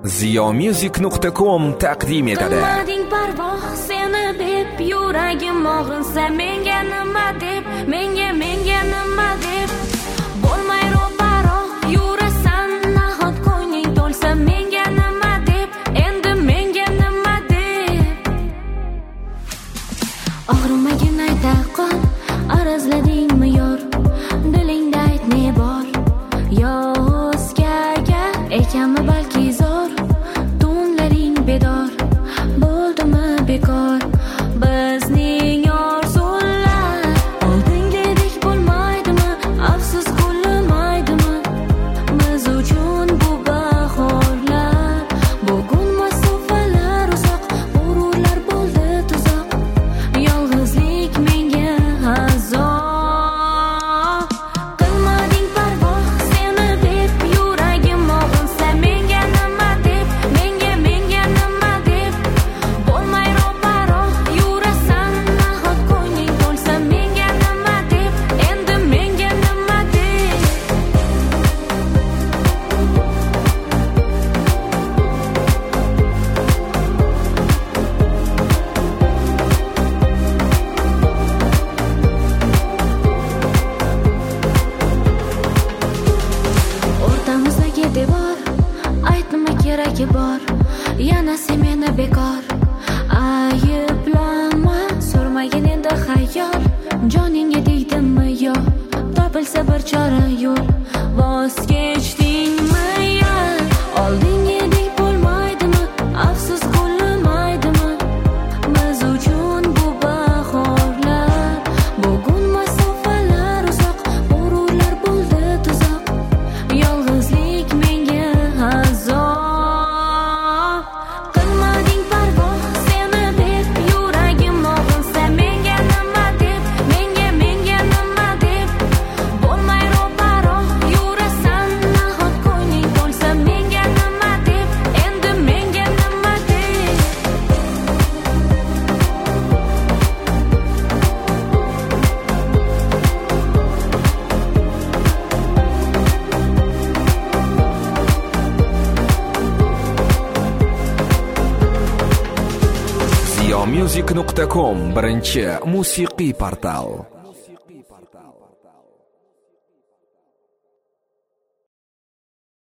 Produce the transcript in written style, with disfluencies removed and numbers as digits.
ziyomusic.com taqdim etadi. Qilmading parvoh seni deb, yuragim og'rinsa menga nima deb, menga nima deb, bo'lmay ro'paro yurasan, nahot ko'ngling to'lsa menga nima deb, endi menga nima deb. Og'rimagin ayta qol, arazladingmi yor, dilingda ayt ne bor, yo o'zgaga ekanmi balki zo'r, tunlaring bedor bo'ldimi bekor, bizning orzular oldingidek bo'lmaydimi, afsus qo'llimaydimi, biz uchun bu bahorlar, bugun masofalar uzoq, g'ururlar bo'ldi tuzoq, yolg'izlik menga azob. Qilmading parvoh seni deb, yuragim og'rinsa menga nima deb, menga nima deb, bo'lmay ro'paro yurasan, nahot ko'ngling to'lsa menga nima deb, endi menga nima deb. O'rtamizdagi devor, ayt nima keragi bor, yana sen meni bekor ayblanma, so'rmagin endi xayol, joningga tegdimmi yo, topilsa bir chora yo'l, voz kechdingmi yo, oldingidek bo'lmaydimi, afsus qo'llimaydimi, biz uchun bu bahorlar, bugun masofalar uzoq, g'ururlar bo'ldi tuzoq, yolg'izlik menga azob. Qilmading parvoh seni deb, yuragim og'rinsa menga nima deb, menga nima deb, bo'lmay ro'paro yurasan, nahot ko'ngling to'lsa menga nima deb, endi menga nima deb. ziyomusic.com birinchi musiqiy portal.